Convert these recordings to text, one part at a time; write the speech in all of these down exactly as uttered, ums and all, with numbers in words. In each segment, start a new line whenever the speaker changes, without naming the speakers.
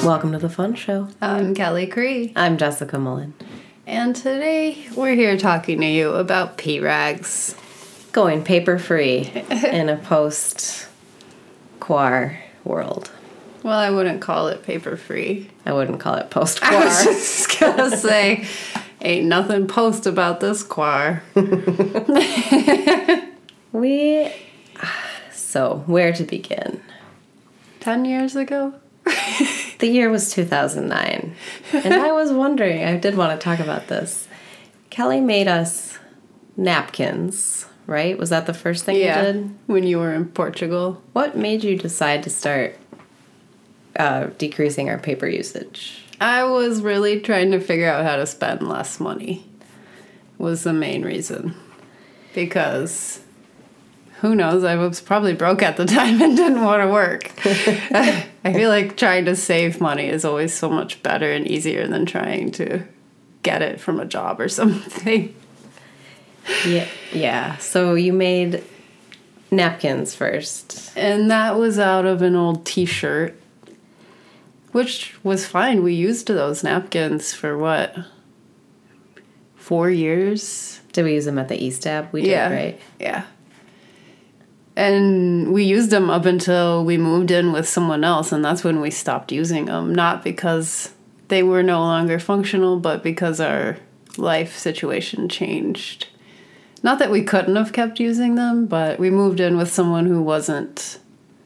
Welcome to the Fun Show.
I'm Kelly Cree.
I'm Jessica Mullen.
And today we're here talking to you about P-Rags.
Going paper-free in a post-quar world.
Well, I wouldn't call it paper-free.
I wouldn't call it post-quar.
I was just gonna say, ain't nothing post about this quar.
we... So, where to begin?
Ten years ago?
The year was two thousand nine. And I was wondering, I did want to talk about this. Kelly made us napkins, right? Was that the first thing
yeah,
you did?
When you were in Portugal.
What made you decide to start uh, decreasing our paper usage?
I was really trying to figure out how to spend less money. Was the main reason. Because... who knows? I was probably broke at the time and didn't want to work. I feel like trying to save money is always so much better and easier than trying to get it from a job or something.
Yeah, yeah. So you made napkins first.
And that was out of an old t-shirt, which was fine. We used those napkins for what? Four years?
Did we use them at the E-Stab? We did,
yeah.
right?
Yeah. And we used them up until we moved in with someone else, and that's when we stopped using them. Not because they were no longer functional, but because our life situation changed. Not that we couldn't have kept using them, but we moved in with someone who wasn't...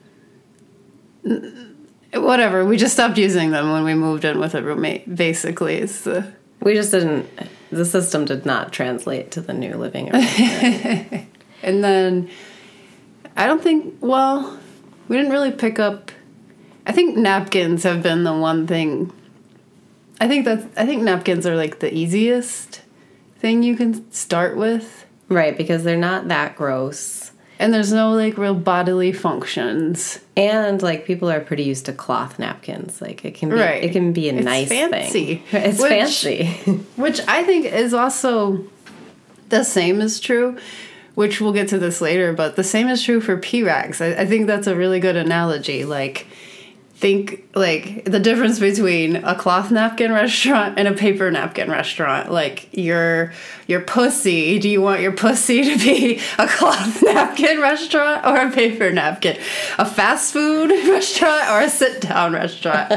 whatever, we just stopped using them when we moved in with a roommate, basically. It's the...
We just didn't... The system did not translate to the new living arrangement.
And then... I don't think, well, we didn't really pick up, I think napkins have been the one thing, I think that's, I think napkins are like the easiest thing you can start with.
Right, because they're not that gross.
And there's no like real bodily functions.
And like people are pretty used to cloth napkins. Like it can be,
right.
it can be a
it's
nice
fancy.
thing. It's
which,
fancy.
Which I think is also the same is true. Which we'll get to this later, but the same is true for P-Rags. I, I think that's a really good analogy. Like, think, like, the difference between a cloth napkin restaurant and a paper napkin restaurant. Like, your your pussy, do you want your pussy to be a cloth napkin restaurant or a paper napkin? A fast food restaurant or a sit-down restaurant?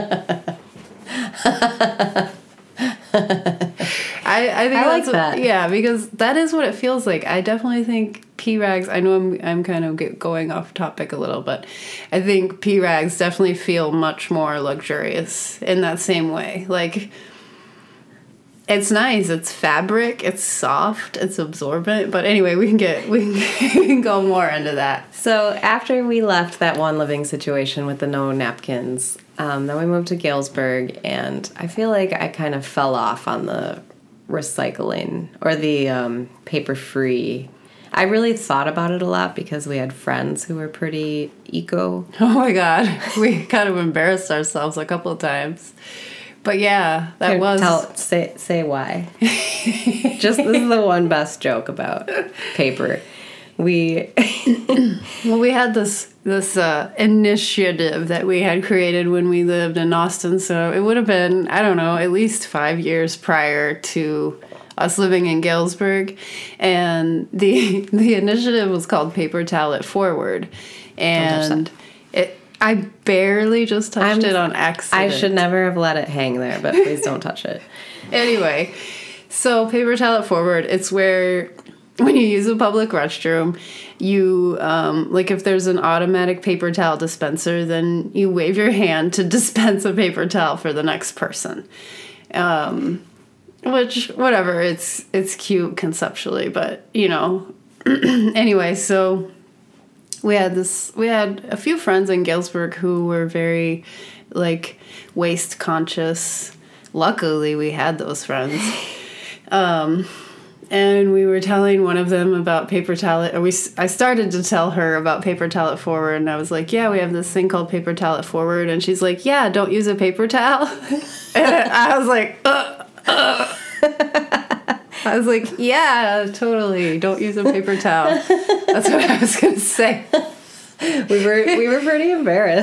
I, I think
I like
that's
that.
What, yeah, because that is what it feels like. I definitely think P-Rags, I know I'm I'm kind of get going off topic a little, but I think P-Rags definitely feel much more luxurious in that same way. Like, it's nice, it's fabric, it's soft, it's absorbent, but anyway, we can get, we can, we can go more into that.
So after we left that one living situation with the no napkins, um, then we moved to Galesburg, and I feel like I kind of fell off on the recycling or the um, paper-free. I really thought about it a lot because we had friends who were pretty eco.
Oh my God, we kind of embarrassed ourselves a couple of times. But yeah, that
Here,
was...
Tell, say, say why. Just, this is the one best joke about paper. We...
well, we had this this uh, initiative that we had created when we lived in Austin, so it would have been, I don't know, at least five years prior to us living in Galesburg. And the the initiative was called Paper Towel It Forward. And it... I barely just touched I'm, it on accident.
I should never have let it hang there, but please don't touch it.
Anyway, so Paper Towel It Forward, it's where when you use a public restroom, you, um, like if there's an automatic paper towel dispenser, then you wave your hand to dispense a paper towel for the next person. Um, which, whatever, it's, it's cute conceptually, but, you know, anyway, so... We had this. We had a few friends in Galesburg who were very, like, waste conscious. Luckily, we had those friends, um, and we were telling one of them about Paper Towel. Or we, I started to tell her about Paper Towel It Forward, and I was like, "Yeah, we have this thing called Paper Towel It Forward," and she's like, "Yeah, don't use a paper towel." And I was like, "Uh." uh. I was like, yeah, totally. Don't use a paper towel. That's what I was going to say.
We were we were pretty embarrassed.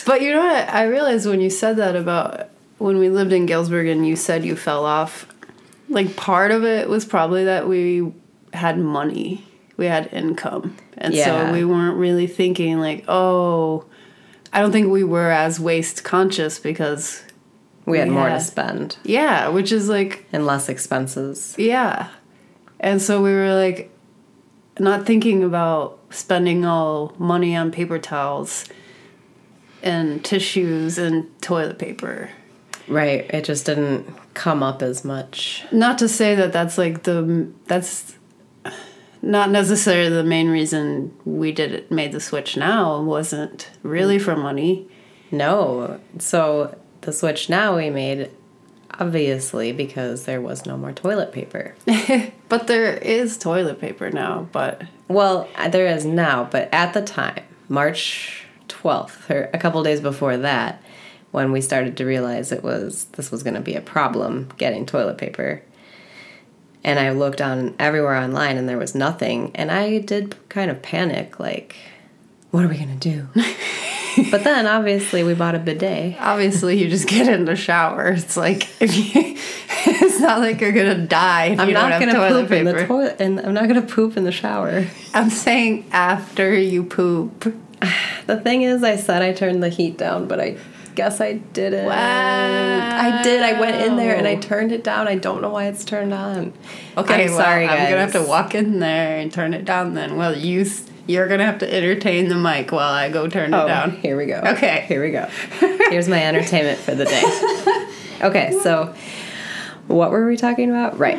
But you know what? I realized when you said that about when we lived in Galesburg and you said you fell off, like part of it was probably that we had money. We had income. And
Yeah.
so we weren't really thinking like, oh, I don't think we were as waste conscious because
We had
We
more
had-
to spend
yeah, which is like,
and less expenses.
yeah. And so we were like not thinking about spending all money on paper towels and tissues and toilet paper.
Right. It just didn't come up as much.
Not to say that that's like the that's not necessarily the main reason we did it made the switch now. It wasn't really for money.
No. So the switch now we made, obviously, because there was no more toilet paper.
But there is toilet paper now, but
Well, there is now, but at the time, March twelfth, or a couple days before that, when we started to realize it was this was going to be a problem getting toilet paper. And I looked on everywhere online and there was nothing, and I did kind of panic, like, what are we going to do? But then obviously we bought a bidet.
obviously you just get in the shower. It's like if you it's not like you're going to die if
I'm
you don't
not
have
going to
toilet
poop in
paper.
the toilet, and I'm not going to poop in the shower.
I'm saying after you poop.
The thing is, I said I turned the heat down, but I guess I didn't.
Wow.
I did. I went in there and I turned it down. I don't know why it's turned on.
Okay,
I'm
well,
sorry,
I'm gonna have
guys.
to walk in there and turn it down. Then, well, you s- you're gonna have to entertain the mic while I go turn it
Oh,
down.
here we go.
Okay.
Here we go. Here's my entertainment for the day. Okay, so what were we talking about? Right.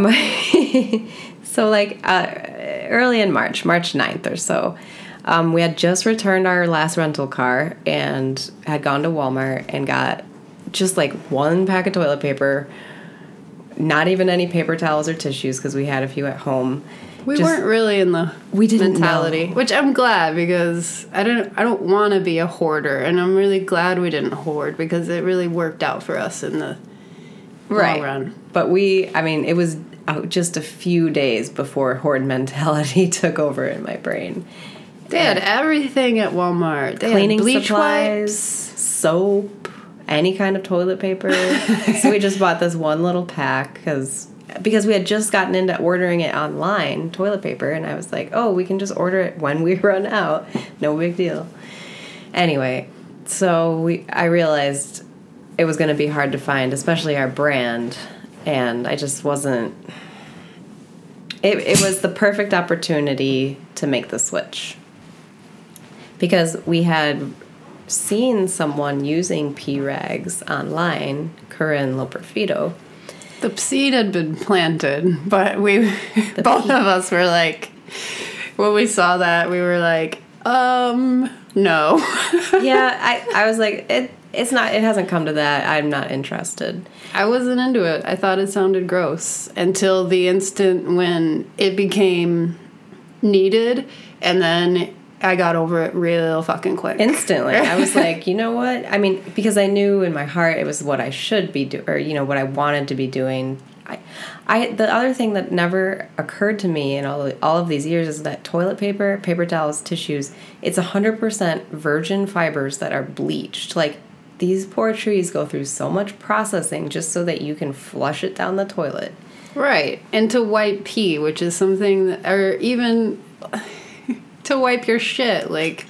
My so, like, uh, early in March, March ninth or so, um, we had just returned our last rental car and had gone to Walmart and got just, like, one pack of toilet paper, not even any paper towels or tissues because we had a few at home.
We
Just-
weren't really in the
We didn't
mentality,
know.
which I'm glad because I don't I don't want to be a hoarder, and I'm really glad we didn't hoard because it really worked out for us in the
Right.
long run.
But we, I mean, it was uh, just a few days before hoard mentality took over in my brain.
They had everything at Walmart. They
Cleaning
had bleach
supplies,
wipes.
soap, any kind of toilet paper. So we just bought this one little pack because because we had just gotten into ordering it online, toilet paper, and I was like, oh, we can just order it when we run out. No big deal. Anyway, so we I realized it was going to be hard to find, especially our brand, and I just wasn't... It, it was the perfect opportunity to make the switch. Because we had seen someone using P-Rags online, Corinne Loperfido.
The seed had been planted, but we both of us were like, when we saw that, we were like, um, no.
Yeah, I, I was like, it it's not, it hasn't come to that. I'm not interested.
I wasn't into it. I thought it sounded gross until the instant when it became needed, and then I got over it real fucking quick.
Instantly. I was like, you know what? I mean, because I knew in my heart it was what I should be doing, or, you know, what I wanted to be doing. I, I, the other thing that never occurred to me in all, all of these years is that toilet paper, paper towels, tissues, it's one hundred percent virgin fibers that are bleached. Like, these poor trees go through so much processing just so that you can flush it down the toilet.
Right. And to wipe pee, which is something that, or even to wipe your shit. Like,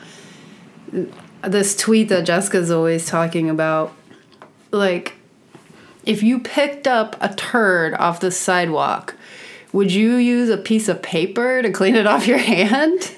this tweet that Jessica's always talking about, like, if you picked up a turd off the sidewalk, would you use a piece of paper to clean it off your hand?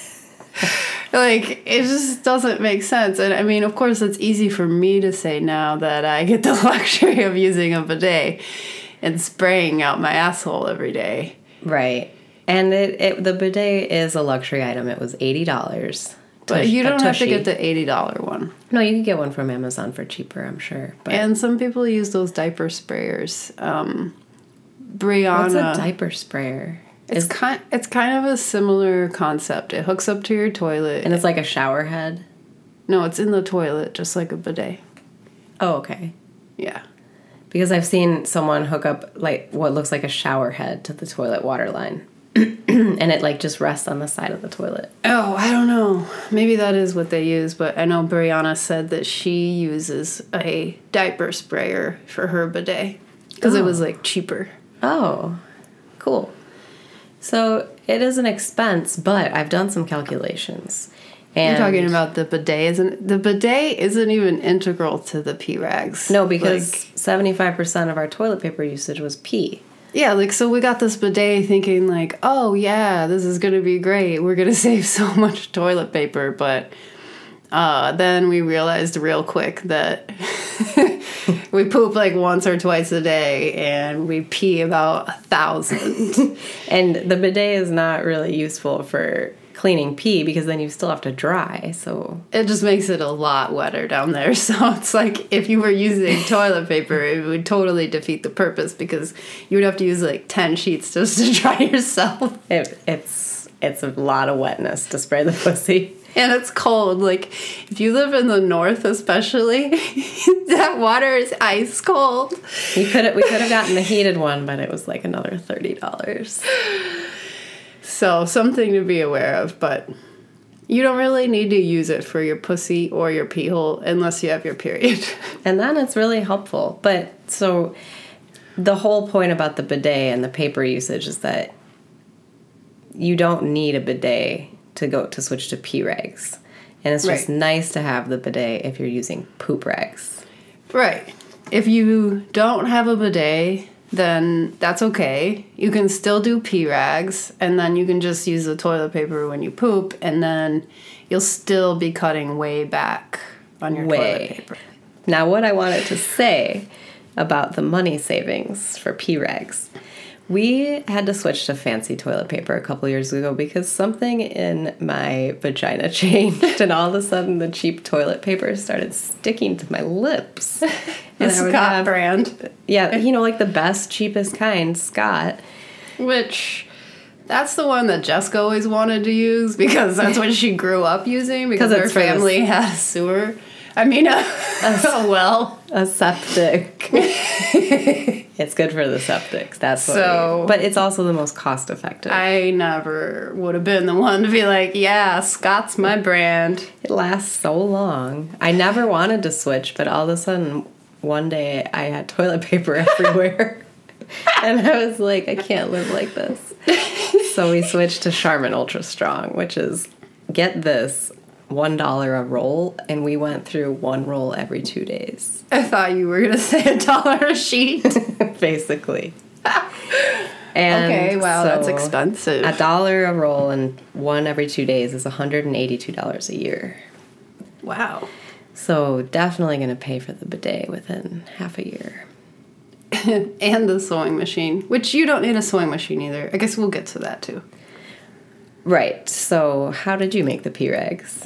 Like, it just doesn't make sense. And I mean, of course, it's easy for me to say now that I get the luxury of using a bidet and spraying out my asshole every day.
Right. And it, it the bidet is a luxury item. It was eighty dollars.
But you don't have to get the eighty dollars one.
No, you can get one from Amazon for cheaper, I'm sure. But
And some people use those diaper sprayers. Um, Brianna.
what's a diaper sprayer?
It's
Is-
kind. It's kind of a similar concept. It hooks up to your toilet.
and it's like a shower head?
No, it's in the toilet, just like a bidet.
Oh, okay.
Yeah.
Because I've seen someone hook up like what looks like a shower head to the toilet water line. and it like just rests on the side of the toilet.
Oh, I don't know. Maybe that is what they use, but I know Brianna said that she uses a diaper sprayer for her bidet because
Oh.
it was like cheaper.
Oh, cool. So it is an expense, but I've done some calculations. And
You're talking about the bidet, isn't the bidet isn't even integral to the P-rags.
no, because
Like,
seventy-five percent of our toilet paper usage was pee.
yeah, like, so we got this bidet thinking, like, oh, yeah, this is going to be great. We're going to save so much toilet paper. But uh, then we realized real quick that we poop, like, once or twice a day, and we pee about a thousand.
And the bidet is not really useful for cleaning pee because then you still have to dry. So
It just makes it a lot wetter down there. So it's like if you were using toilet paper, it would totally defeat the purpose because you would have to use like ten sheets just to dry yourself.
it, it's it's a lot of wetness to spray the pussy.
And it's cold. Like if you live in the north especially, that water is ice cold.
We could we could have gotten the heated one, but it was like another thirty dollars.
So something to be aware of, but you don't really need to use it for your pussy or your pee hole unless you have your period.
And then it's really helpful. But so the whole point about the bidet and the paper usage is that you don't need a bidet to go to switch to pee rags. And it's just
Right.
nice to have the bidet if you're using poop rags.
Right. If you don't have a bidet, then that's okay. You can still do pee rags, and then you can just use the toilet paper when you poop, and then you'll still be cutting way back on your
Way.
toilet paper.
Now, what I wanted to say about the money savings for pee rags. We had to switch to fancy toilet paper a couple years ago because something in my vagina changed, and all of a sudden the cheap toilet paper started sticking to my lips.
The
And I would
Scott
have-
brand.
Yeah, you know, like the best, cheapest kind, Scott.
Which, that's the one that Jessica always wanted to use because that's what she grew up using because
'Cause
her
it's for the-
family had a sewer. I mean, a, a well.
A septic. It's good for the septics. That's what
So-
we, but it's also the most cost effective.
I never would have been the one to be like, yeah, Scott's my brand.
It lasts so long. I never wanted to switch, but all of a sudden, one day I had toilet paper everywhere. And I was like, I can't live like this. So we switched to Charmin Ultra Strong, which is, get this, one dollar a roll. And we went through one roll every two days,
I thought you were going to say a dollar a sheet.
basically. And
Okay, wow, that's
so
expensive.
A dollar a roll and one every two days is one hundred eighty-two dollars a year.
Wow.
So definitely going to pay for the bidet within half a year.
And the sewing machine, which you don't need a sewing machine either. I guess we'll get to that too.
Right. So how did you make the pee rags?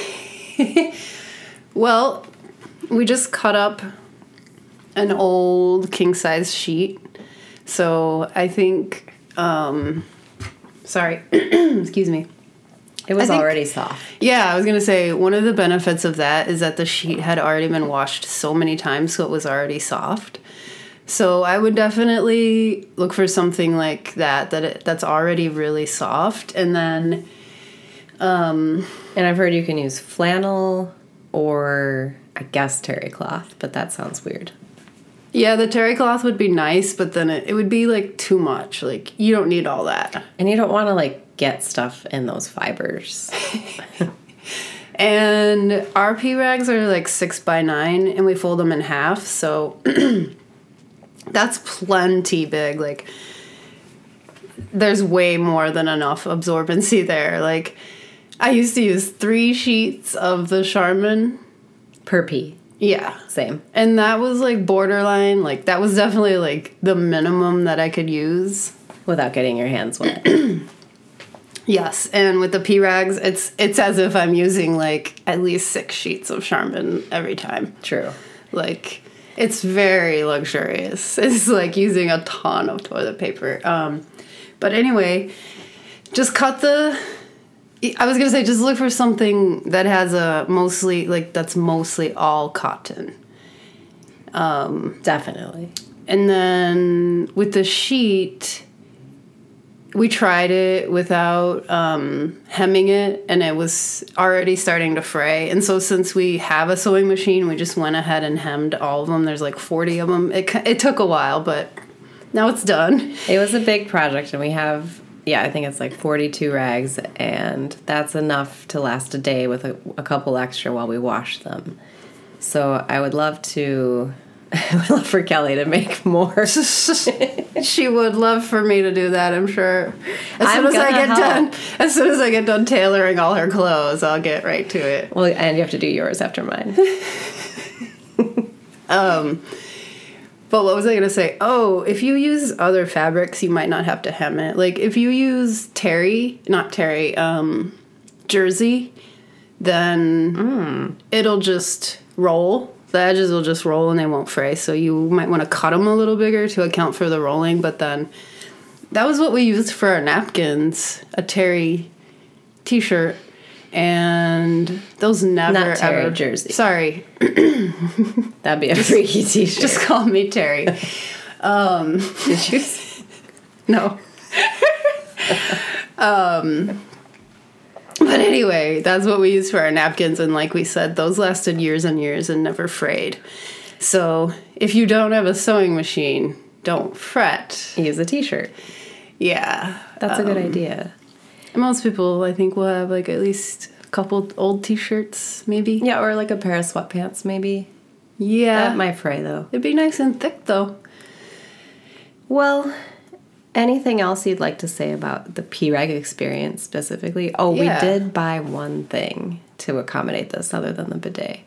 Well, we just cut up an old king size sheet. So I think, um, sorry, excuse me.
It was
I think-
already soft.
Yeah, I was going to say one of the benefits of that is that the sheet had already been washed so many times, so it was already soft. So I would definitely look for something like that, that it, that's already really soft. And then,
And I've heard you can use flannel or, I guess, terry cloth, but that sounds weird.
yeah, the terry cloth would be nice, but then it, it would be like too much. Like, you don't need all that.
And you don't want to, like, get stuff in those fibers.
And our pee rags are like six by nine, and we fold them in half. So that's plenty big. Like, there's way more than enough absorbency there. Like, I used to use three sheets of the Charmin.
Per pee.
Yeah.
Same.
And that was like borderline. Like, that was definitely like the minimum that I could use.
Without getting your hands wet.
Yes, and with the pee rags, it's it's as if I'm using like at least six sheets of Charmin every time.
True.
Like, it's very luxurious. It's like using a ton of toilet paper. Um, but anyway, just cut the. I was gonna say just look for something that has a mostly like that's mostly all cotton.
Definitely.
And then with the sheet, we tried it without um, hemming it, and it was already starting to fray. And so since we have a sewing machine, we just went ahead and hemmed all of them. There's like forty of them. It, it took a while, but now it's done.
It was a big project, and we have, yeah, I think it's like forty-two rags, and that's enough to last a day with a, a couple extra while we wash them. So I would love to... I would love for Kelly to make more.
She would love for me to do that, I'm sure. As
I'm
soon as I get
gonna
done, as soon as I get done tailoring all her clothes, I'll get right to it.
Well, and you have to do yours after mine.
um, but what was I gonna say? Oh, if you use other fabrics, you might not have to hem it. Like if you use terry, not terry, um, jersey, then
Mm.
it'll just roll. The edges will just roll and they won't fray, so you might want to cut them a little bigger to account for the rolling, but then that was what we used for our napkins, a terry t-shirt, and those never
Not terry,
ever...
jersey.
Sorry.
That'd be a freaky t-shirt.
Just call me Terry. Um,
Did you?
no. um... But anyway, that's what we used for our napkins, and like we said, those lasted years and years and never frayed. So if you don't have a sewing machine, don't fret.
Use a t-shirt.
Yeah.
That's
um,
a good idea.
Most people, I think, will have like at least a couple old t-shirts, maybe.
Yeah, or like a pair of sweatpants, maybe.
Yeah.
That might fray, though.
It'd be nice and thick, though.
Well... Anything else you'd like to say about the P R E G experience specifically? Oh,
Yeah.
we did buy one thing to accommodate this other than the bidet.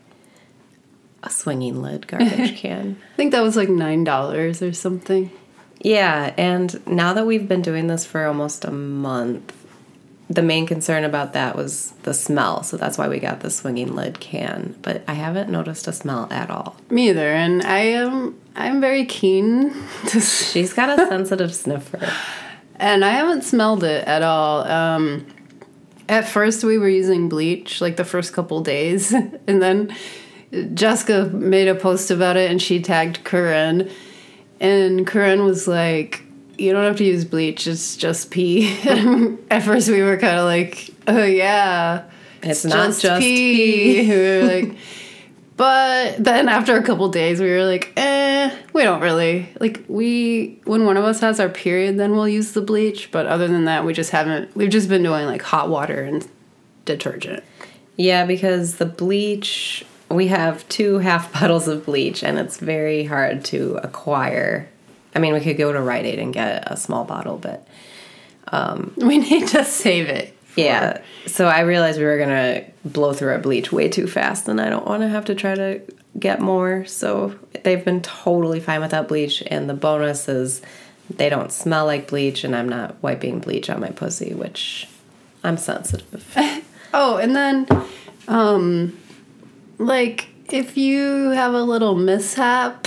A swinging lid garbage can.
I think that was like nine dollars or something.
Yeah, and now that we've been doing this for almost a month, the main concern about that was the smell, so that's why we got the swinging lid can. But I haven't noticed a smell at all.
Me either, and I am I'm very keen to.
She's got a sensitive sniffer,
and I haven't smelled it at all. Um, at first, we were using bleach like the first couple days, and then Jessica made a post about it, and she tagged Corinne, and Corinne was like, you don't have to use bleach, it's just pee. At first we were kind of like, oh yeah,
it's, it's not just, just pee.
pee. We were like, but then after a couple days we were like, eh, we don't really, like we, when one of us has our period, then we'll use the bleach, but other than that we just haven't, we've just been doing like hot water and detergent.
Yeah, because the bleach, we have two half bottles of bleach and it's very hard to acquire. I mean, we could go to Rite Aid and get a small bottle, but... Um,
we need to save it. For...
Yeah. So I realized we were going to blow through our bleach way too fast, and I don't want to have to try to get more. So they've been totally fine without bleach, and the bonus is they don't smell like bleach, and I'm not wiping bleach on my pussy, which I'm sensitive.
Oh, and then, um, like, if you have a little mishap...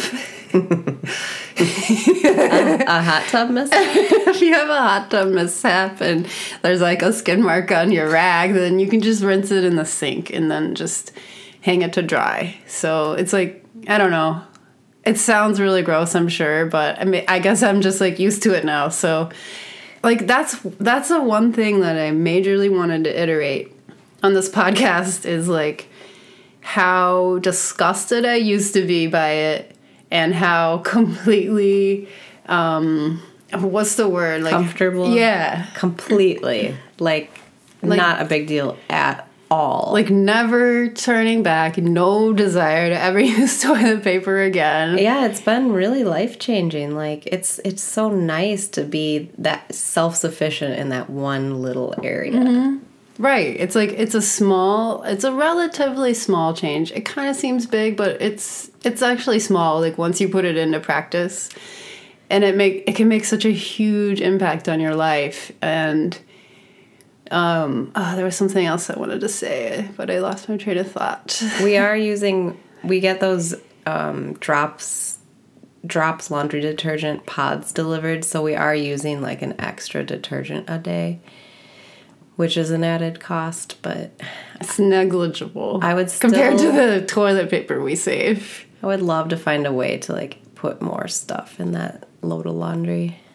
a, a hot tub mishap?
If you have a hot tub mishap and there's like a skin mark on your rag, then you can just rinse it in the sink and then just hang it to dry. So it's like, I don't know. It sounds really gross, I'm sure, but I mean, I guess I'm just like used to it now. So like that's that's the one thing that I majorly wanted to iterate on this podcast is like how disgusted I used to be by it. And how completely, um, what's the word? Like,
comfortable?
Yeah.
Completely. Like, like, not a big deal at all.
Like, never turning back, no desire to ever use toilet paper again.
Yeah, it's been really life-changing. Like, it's it's so nice to be that self-sufficient in that one little area.
Mm-hmm. Right. It's like, it's a small, it's a relatively small change. It kind of seems big, but it's it's actually small, like, once you put it into practice. And it make it can make such a huge impact on your life. And um, oh, there was something else I wanted to say, but I lost my train of thought.
We are using, we get those um, drops, drops laundry detergent pods delivered, so we are using, like, an extra detergent a day. Which is an added cost, but...
It's negligible.
I would still...
Compared to the toilet paper we save.
I would love to find a way to, like, put more stuff in that load of laundry.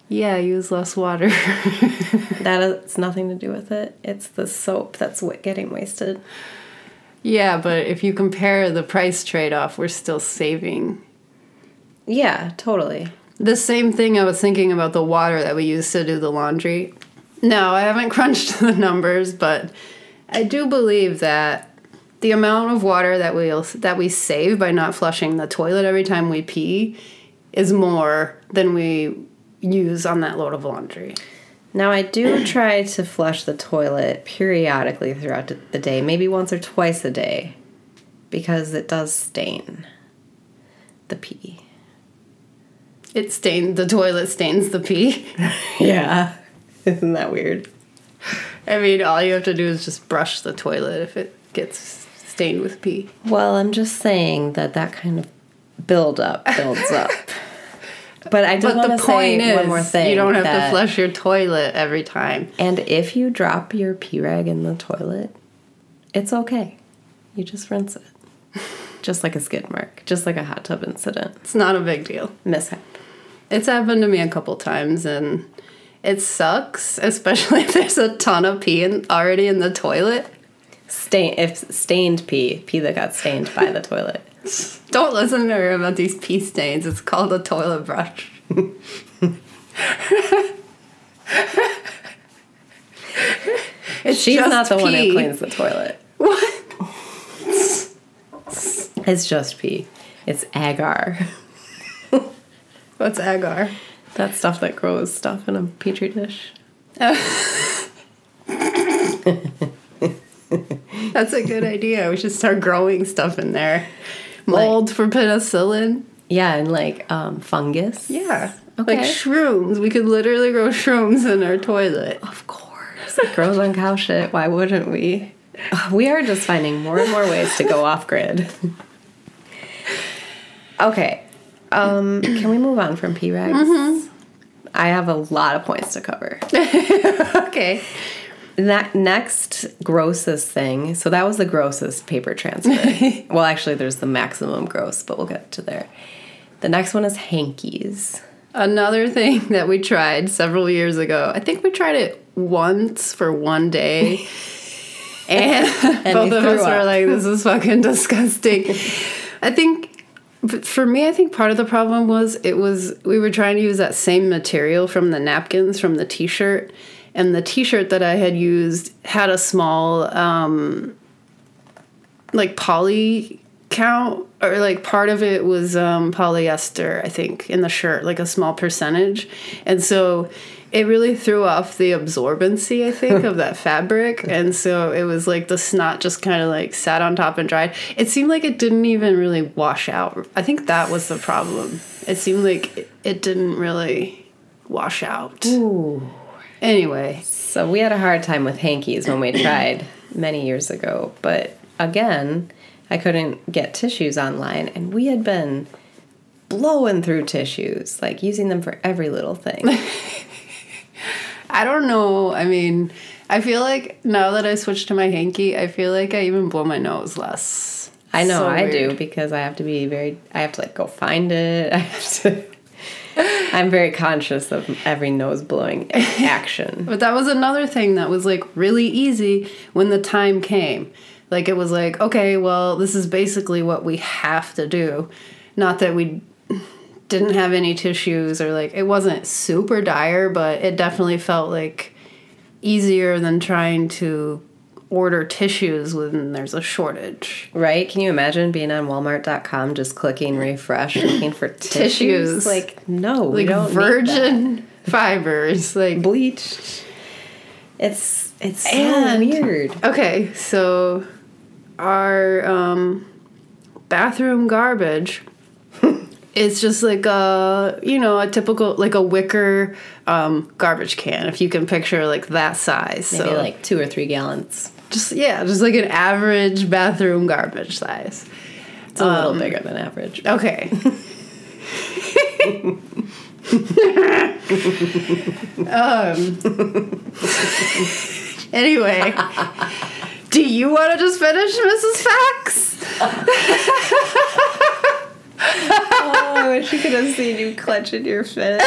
Yeah, use less water.
That has nothing to do with it. It's the soap that's wa- getting wasted.
Yeah, but if you compare the price trade-off, we're still saving.
Yeah, totally.
The same thing I was thinking about the water that we use to do the laundry. No, I haven't crunched the numbers, but I do believe that the amount of water that we that we save by not flushing the toilet every time we pee is more than we use on that load of laundry.
Now, I do try to flush the toilet periodically throughout the day, maybe once or twice a day, because it does stain the pee.
It stains, the toilet stains the pee.
Yeah. Isn't that weird?
I mean, all you have to do is just brush the toilet if it gets stained with pee.
Well, I'm just saying that that kind of build-up builds up. But I just want to say one more thing.
You don't have
that,
to flush your toilet every time.
And if you drop your pee rag in the toilet, it's okay. You just rinse it. Just like a skid mark. Just like a hot tub incident.
It's not a big deal.
Mishap.
It's happened to me a couple times, and it sucks, especially if there's a ton of pee in, already in the toilet.
Stain, if stained pee. Pee that got stained by the toilet.
Don't listen to her about these pee stains. It's called a toilet brush. It's
She's
just
not the
pee.
one who cleans the toilet.
What?
It's just pee. It's agar.
What's agar?
That stuff that grows stuff in a petri dish.
That's a good idea. We should start growing stuff in there. Mold for penicillin.
Yeah, and like um, fungus.
Yeah.
Okay.
Like shrooms. We could literally grow shrooms in our toilet.
Of course. It grows on cow shit. Why wouldn't we? We are just finding more and more ways to go off grid. Okay. Um, can we move on from pee rags? Mm-hmm. I have a lot of points to cover.
Okay.
That next grossest thing, so that was the grossest paper transfer. Well, actually, there's the maximum gross, but we'll get to there. The next one is hankies.
Another thing that we tried several years ago. I think we tried it once for one day. And, and both of us up. were like, this is fucking disgusting. I think, for me, I think part of the problem was it was, we were trying to use that same material from the napkins, from the t-shirt. And the t-shirt that I had used had a small, um, like, poly count, or, like, part of it was um, polyester, I think, in the shirt, like a small percentage. And so it really threw off the absorbency, I think, of that fabric. And so it was like the snot just kind of, like, sat on top and dried. It seemed like it didn't even really wash out. I think that was the problem. It seemed like it, it didn't really wash out.
Ooh.
Anyway.
So we had a hard time with hankies when we tried many years ago. But again, I couldn't get tissues online. And we had been blowing through tissues, like using them for every little thing.
I don't know. I mean, I feel like now that I switched to my hanky, I feel like I even blow my nose less.
I know,
so
I
weird.
do, because I have to be very, I have to like go find it. I have to... I'm very conscious of every nose blowing action.
But that was another thing that was like really easy when the time came. Like it was like, okay, well, this is basically what we have to do. Not that we didn't have any tissues or like, it wasn't super dire, but it definitely felt like easier than trying to order tissues when there's a shortage.
Right? Can you imagine being on Walmart dot com, just clicking refresh, looking for tissues?
tissues.
Like, no,
like
we don't
virgin
need that.
fibers, like
bleached. It's it's so
and,
weird.
Okay, so our um, bathroom garbage is just like a, you know, a typical, like a wicker um, garbage can, if you can picture like that size.
Maybe
so
like two or three gallons.
Just, yeah, just like an average bathroom garbage size.
It's a
um,
little bigger than average.
Okay. um. Anyway, do you want to just finish, Missus Fax?
Oh, I wish you could have seen you clutching your fist.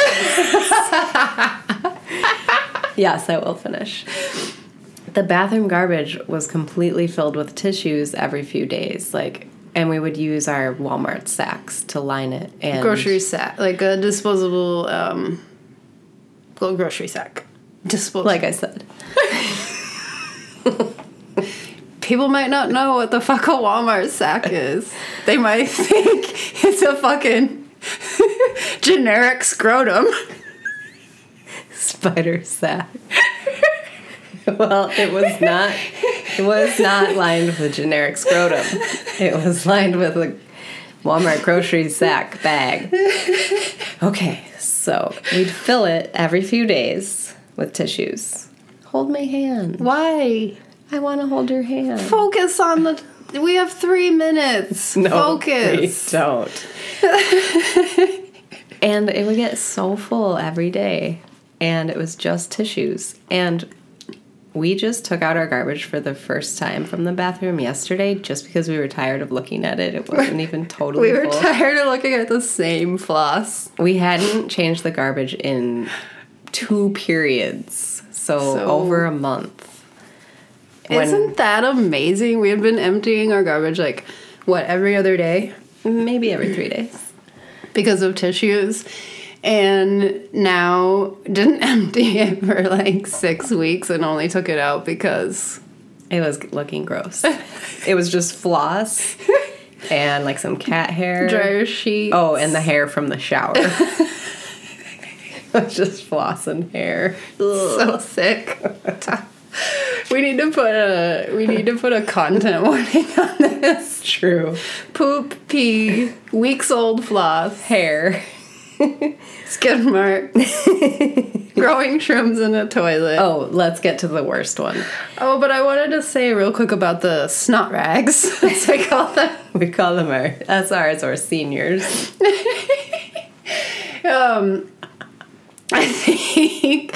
Yes, I will finish. The bathroom garbage was completely filled with tissues every few days, like, and we would use our Walmart sacks to line it. And
Grocery sack, like a disposable, um, well, grocery sack. Disposable.
like I said.
People might not know what the fuck a Walmart sack is. They might think it's a fucking generic scrotum.
Spider sack. Well, it was not. It was not lined with a generic scrotum. It was lined with a Walmart grocery sack bag. Okay, so we'd fill it every few days with tissues. Hold my hand.
Why?
I want to hold your hand.
Focus on the... We have three minutes.
No,
Focus.
we don't. And it would get so full every day. And it was just tissues. And we just took out our garbage for the first time from the bathroom yesterday just because we were tired of looking at it. It wasn't even totally
We were
full.
tired of looking at the same floss.
We hadn't changed the garbage in two periods. So,
So-
over a month. When-
Isn't that amazing? We had been emptying our garbage, like, what, every other day?
Maybe every three days.
Because of tissues. And now didn't empty it for like six weeks and only took it out because
It was looking gross. It was just floss and like some cat hair.
dryer sheet.
Oh, and the hair from the shower. It was just floss and hair.
So sick. We need to put a we need to put a content warning on this.
True.
Poop, pee, weeks old floss,
Hair.
skid marks, growing shrooms in a toilet.
Oh, let's get to the worst one.
Oh, but I wanted to say real quick about the snot rags, as I call them.
We call them our S Rs or seniors.
Um, I think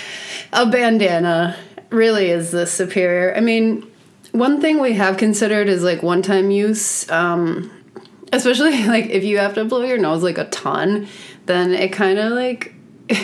a bandana really is the superior. I mean, one thing we have considered is like one-time use, um, especially like if you have to blow your nose like a ton, then it kind of like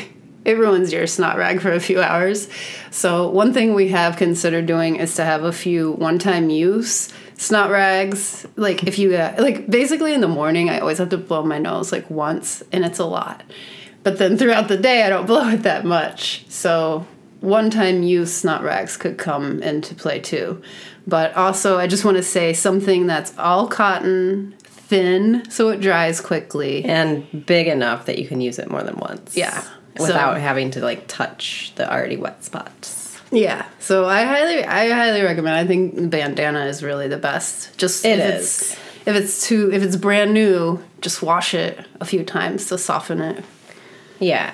it ruins your snot rag for a few hours. So one thing we have considered doing is to have a few one-time use snot rags. Like if you uh, like basically in the morning, I always have to blow my nose like once, and it's a lot. But then throughout the day, I don't blow it that much. So one-time use snot rags could come into play too. But also, I just want to say something that's all cotton, thin, so it dries quickly.
And big enough that you can use it more than once.
Yeah.
Without
So-
having to like touch the already wet spots.
Yeah, so I highly, I highly recommend. I think bandana is really the best. Just
It
if
is.
It's, if it's too, if it's brand new, just wash it a few times to soften it.
Yeah.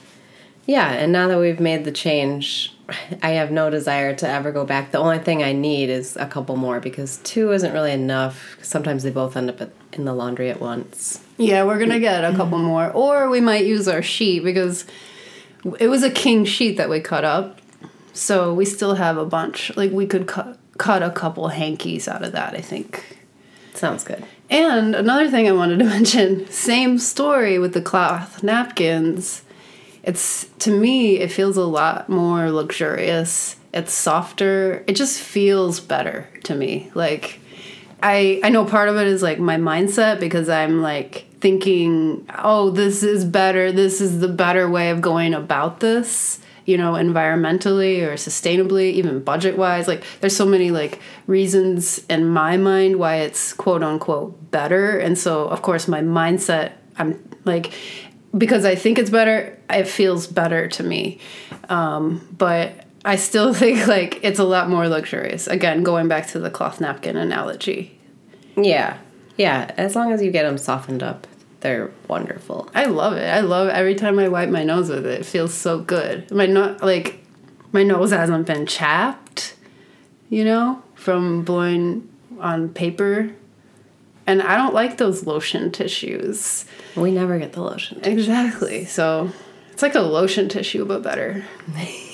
Yeah, and now that we've made the change, I have no desire to ever go back. The only thing I need is a couple more because two isn't really enough. Sometimes they both end up at, in the laundry at once.
Yeah, we're gonna get a couple more, or we might use our sheet because it was a king sheet that we cut up, so we still have a bunch. Like we could cut cut a couple hankies out of that, I think.
Sounds good.
And another thing I wanted to mention, same story with the cloth napkins. It's, to me, it feels a lot more luxurious. It's softer. It just feels better to me. Like, I I know part of it is like my mindset because I'm like thinking, oh, this is better. This is the better way of going about this, you know, environmentally or sustainably, even budget wise. Like there's so many like reasons in my mind why it's quote unquote better. And so of course my mindset, I'm like, because I think it's better, it feels better to me. Um, but I still think like it's a lot more luxurious. Again, going back to the cloth napkin analogy.
Yeah. Yeah, as long as you get them softened up, they're wonderful.
I love it. I love every time I wipe my nose with it. It feels so good. My no, like my nose hasn't been chapped, you know, from blowing on paper. And I don't like those lotion tissues.
We never get the lotion.
Exactly. So it's like a lotion tissue, but better.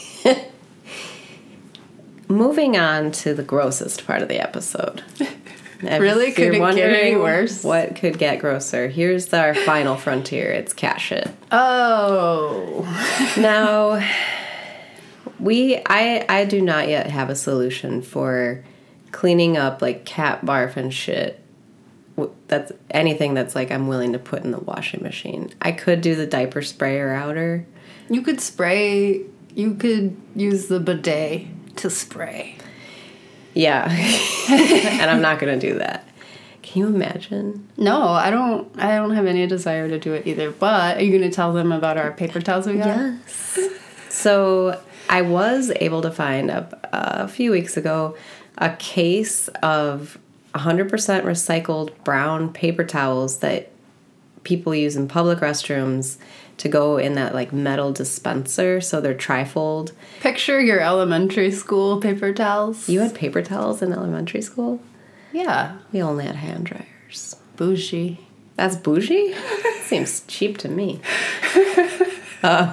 Moving on to the grossest part of the episode. If
Really? Could
you're
it get any
wondering
worse?
What could get grosser? Here's our final frontier. It's cat shit.
Oh.
Now, we I I do not yet have a solution for cleaning up like cat barf and shit. That's anything that's like I'm willing to put in the washing machine. I could do the diaper sprayer outer.
You could spray, you could use the bidet to spray.
Yeah. And I'm not going to do that. Can you imagine?
No, I don't I don't have any desire to do it either. But are you going to tell them about our paper towels we got?
Yes. So I was able to find a, a few weeks ago a case of one hundred percent recycled brown paper towels that people use in public restrooms to go in that like metal dispenser, so they're trifold.
Picture your elementary school paper towels.
You had paper towels in elementary school?
Yeah.
We only had hand dryers.
Bougie.
That's bougie? Seems cheap to me. Uh,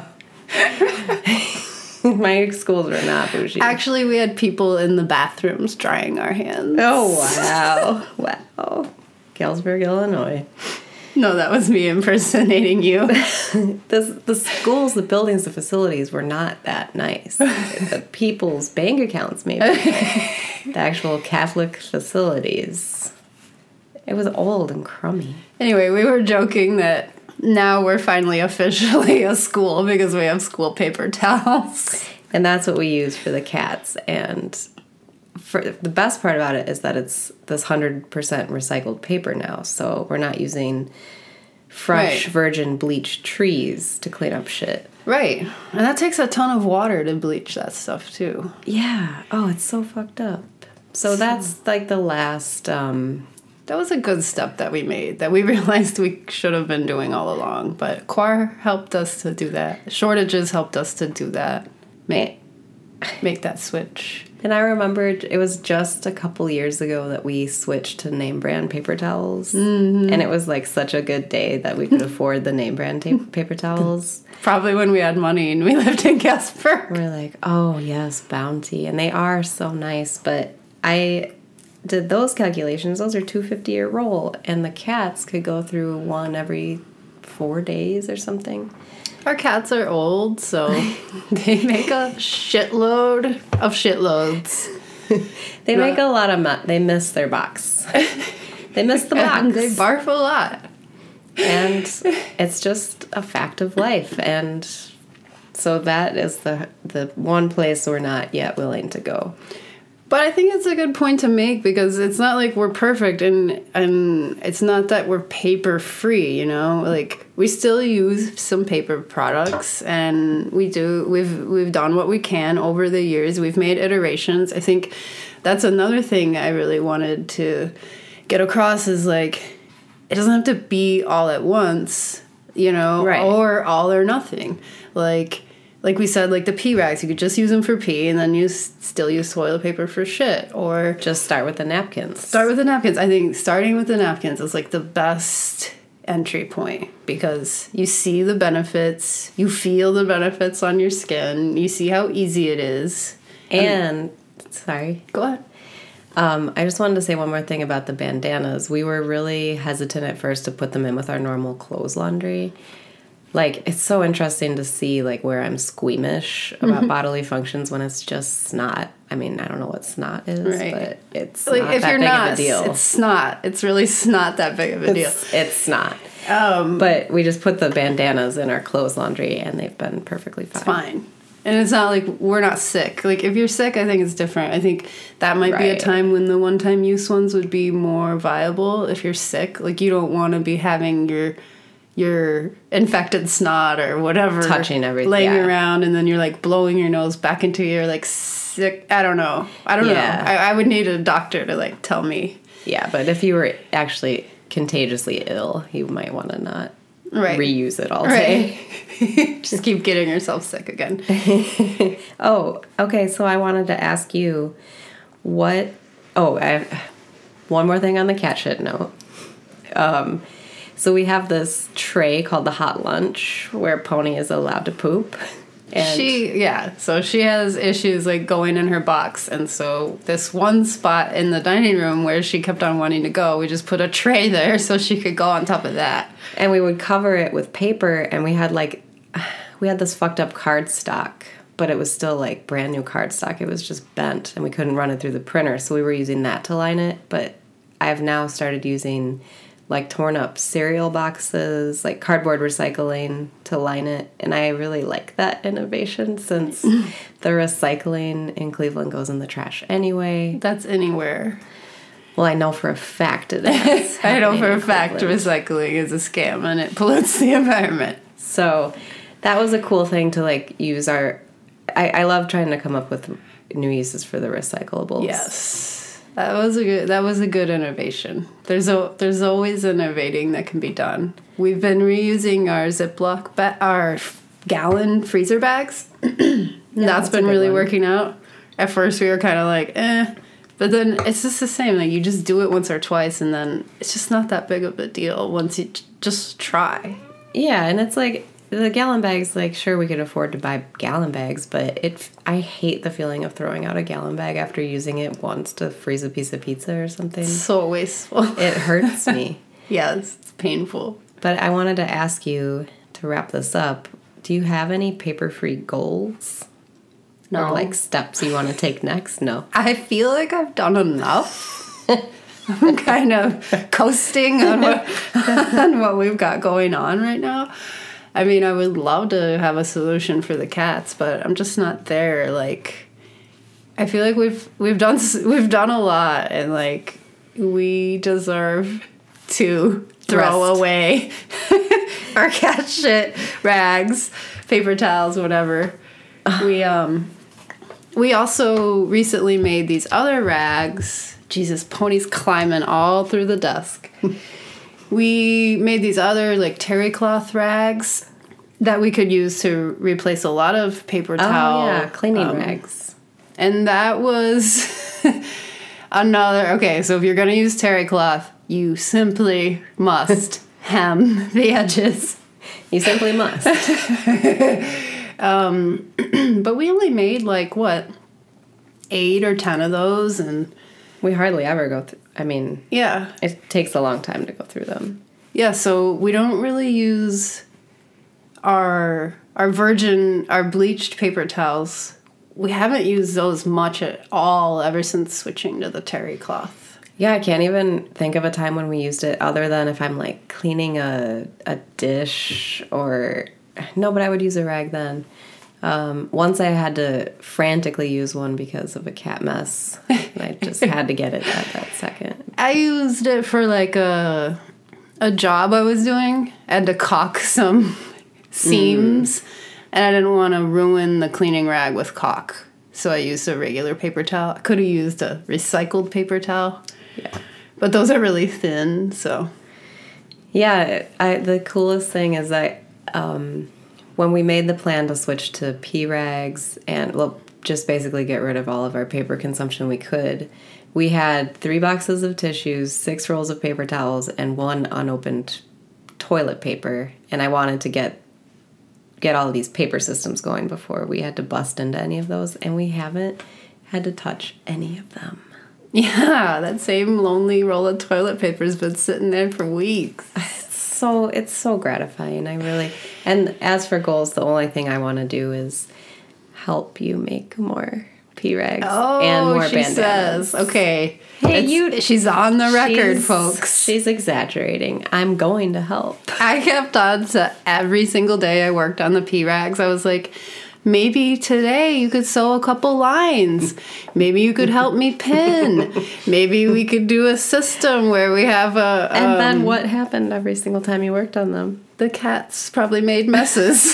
my schools were not bougie.
Actually, we had people in the bathrooms drying our hands.
Oh, wow. Wow. Galesburg, Illinois.
No, that was me impersonating you.
the, the schools, the buildings, the facilities were not that nice. The people's bank accounts, maybe. The actual Catholic facilities. It was old and crummy.
Anyway, we were joking that now we're finally officially a school because we have school paper towels.
And that's what we use for the cats. And for the best part about it is that it's this one hundred percent recycled paper now. So we're not using fresh,
Right.
virgin bleached trees to clean up shit.
Right. And that takes a ton of water to bleach that stuff, too.
Yeah. Oh, it's so fucked up. So that's like the last... Um,
That was a good step that we made, that we realized we should have been doing all along. But Quar helped us to do that. Shortages helped us to do that. Make, make that switch.
And I remembered it was just a couple years ago that we switched to name brand paper towels. Mm-hmm. And it was like such a good day that we could afford the name brand ta- paper towels.
Probably when we had money and we lived in Casper.
We're like, oh, yes, Bounty. And they are so nice. But I did those calculations. Those are two hundred fifty dollars a roll. And the cats could go through one every four days or something.
Our cats are old, so they make a shitload of shitloads.
They make a lot of... Mu- they miss their box. They miss the box.
And they barf a lot.
And it's just a fact of life. And so that is the the one place we're not yet willing to go.
But I think it's a good point to make because it's not like we're perfect and and it's not that we're paper free, you know? Like we still use some paper products and we do we've we've done what we can over the years. We've made iterations. I think that's another thing I really wanted to get across is like it doesn't have to be all at once, you know,
right.
or all or nothing. Like Like we said, like the pee rags, you could just use them for pee and then you s- still use toilet paper for shit. Or
Just start with the napkins.
start with the napkins. I think starting with the napkins is like the best entry point because you see the benefits, you feel the benefits on your skin, you see how easy it is.
And, sorry.
Go ahead.
Um, I just wanted to say one more thing about the bandanas. We were really hesitant at first to put them in with our normal clothes laundry. Like, it's so interesting to see, like, where I'm squeamish about
Mm-hmm.
bodily functions when it's just snot. I mean, I don't know what snot is,
Right.
but it's
Like
not
if
that
you're
big
not,
of a deal.
it's snot. It's really not that big of a deal.
It's, it's snot.
Um,
But we just put the bandanas in our clothes laundry, and they've been perfectly fine.
It's fine. And it's not like we're not sick. Like, if you're sick, I think it's different. I think that might be a
Right.
time when the one-time use ones would be more viable if you're sick. Like, you don't want to be having your your infected snot or whatever
Touching everything,
laying
yeah.
around, and then you're, like, blowing your nose back into your, like, sick... I don't know. I don't
Yeah.
know. I, I would need a doctor to, like, tell me.
Yeah, but if you were actually contagiously ill, you might want to not
Right.
reuse it all day.
Right. Just keep getting yourself sick again.
Oh, okay. So I wanted to ask you what. Oh, I have one more thing on the cat shit note. Um, so we have this tray called the hot lunch where Pony is allowed to poop. And
she, yeah, so she has issues like going in her box. And so this one spot in the dining room where she kept on wanting to go, we just put a tray there so she could go on top of that.
And we would cover it with paper, and we had like, we had this fucked up cardstock, but it was still like brand new cardstock. It was just bent, and we couldn't run it through the printer, so we were using that to line it. But I've now started using like torn up cereal boxes, like cardboard recycling to line it, and I really like that innovation since the recycling in Cleveland goes in the trash anyway.
That's anywhere.
Well, I know for a fact it is.
I know for a
in
fact
Cleveland.
recycling is a scam and it pollutes the environment.
So that was a cool thing to like use our. I, I love trying to come up with new uses for the recyclables.
Yes, that was a good. That was a good innovation. There's a there's always innovating that can be done. We've been reusing our Ziploc ba- our gallon freezer bags. that's,
that's a
been
good
really
one.
working out. At first, we were kind of like, eh. But then it's just the same. Like, you just do it once or twice, and then it's just not that big of a deal once you t- just try.
Yeah, and it's like the gallon bags. Like, sure, we could afford to buy gallon bags, but it. I hate the feeling of throwing out a gallon bag after using it once to freeze a piece of pizza or something.
So wasteful.
It hurts me.
Yes, it's painful.
But I wanted to ask you to wrap this up. Do you have any paper-free goals?
No.
Or like steps you want to take next? No.
I feel like I've done enough. I'm kind of coasting on what, on what we've got going on right now. I mean, I would love to have a solution for the cats, but I'm just not there. Like, I feel like we've we've done s- we've done a lot, and like we deserve to throw
Rest.
away our cat shit, rags, paper towels, whatever. We um. We also recently made these other rags. Jesus, Pony's climbing all through the desk. We made these other, like, terry cloth rags that we could use to replace a lot of paper towel.
Oh, yeah, cleaning
um,
rags.
And that was another... Okay, so if you're going to use terry cloth, you simply must hem the edges.
You simply must.
Um, but we only made like what, eight or ten of those, and
We hardly ever go through. I mean,
yeah,
it takes a long time to go through them.
yeah. So we don't really use our our virgin, our bleached paper towels. We haven't used those much at all ever since switching to the terry cloth.
Yeah, I can't even think of a time when we used it other than if I'm like cleaning a a dish or no, but I would use a rag then. Um, once I had to frantically use one because of a cat mess. And I just had to get it at that second.
I used it for like a a job I was doing. I had to caulk some seams, mm. and I didn't want to ruin the cleaning rag with caulk. So I used a regular paper towel. I could have used a recycled paper towel.
Yeah.
But those are really thin, so.
Yeah, I, the coolest thing is that um, when we made the plan to switch to P-rags and, well, just basically get rid of all of our paper consumption we could, we had three boxes of tissues, six rolls of paper towels, and one unopened toilet paper. And I wanted to get get all of these paper systems going before we had to bust into any of those, and we haven't had to touch any of them.
Yeah, that same lonely roll of toilet paper's been sitting there for weeks.
It's so it's so gratifying. I really and as for goals, the only thing I want to do is help you make more P-rags
oh,
and more
she
bandanas.
says, okay.
Hey,
It's-
you-
She's on the record,
She's-
folks.
She's exaggerating. I'm going to help.
I kept on to every single day I worked on the P-rags. I was like, maybe today you could sew a couple lines. Maybe you could help me pin. Maybe we could do a system where we have a...
And
um,
then what happened every single time you worked on them?
The cats probably made messes.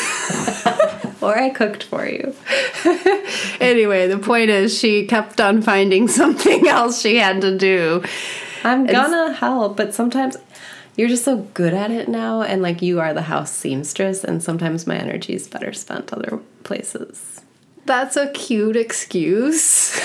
Or I cooked for you.
Anyway, the point is she kept on finding something else she had to do.
I'm gonna help, but sometimes you're just so good at it now, and like you are the house seamstress, and sometimes my energy is better spent other places.
That's a cute excuse.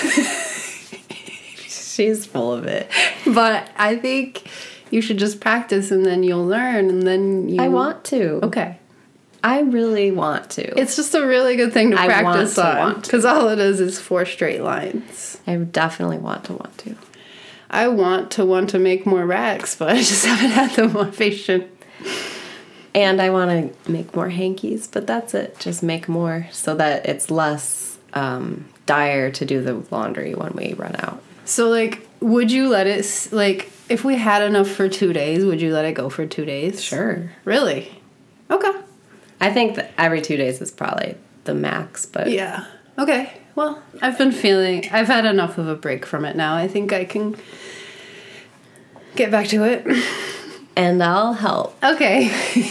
She's full of it.
But I think you should just practice and then you'll learn and then you...
I want to.
Okay.
I really want to.
It's just a really good thing to
I
practice
want to
on.
want to.
Because all it is is four straight lines.
I definitely want to want to.
I want to want to make more racks, but I just haven't had the motivation.
And I want to make more hankies, but that's it. Just make more so that it's less um, dire to do the laundry when we run out.
So, like, would you let it, s- like, if we had enough for two days, would you let it go for two days?
Sure.
Really? Okay.
I think that every two days is probably the max, but
Yeah. Okay. Well, I've been feeling, I've had enough of a break from it now. I think I can get back to it.
and I'll help.
Okay.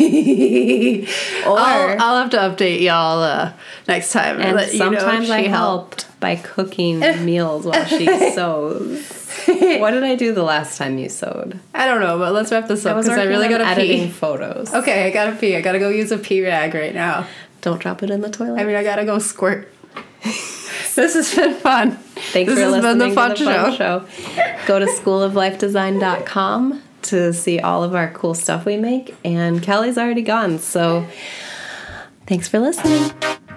Or
I'll, I'll have to update y'all uh, next time. And
and
let you know if
sometimes
she
I
helped.
helped by cooking meals while she sews. What did I do the last time you sewed?
I don't know, but let's wrap this
I
up
was
because I
working
really
on
gotta
editing
pee.
photos.
Okay, I gotta pee. I gotta go use a pee rag right now.
Don't drop it in the toilet.
I mean, I gotta go squirt. This has been fun.
Thanks
this
for
has
listening
been the fun
to the fun show. Go to school of life design dot com to see all of our cool stuff we make. And Kelly's already gone, so thanks for listening.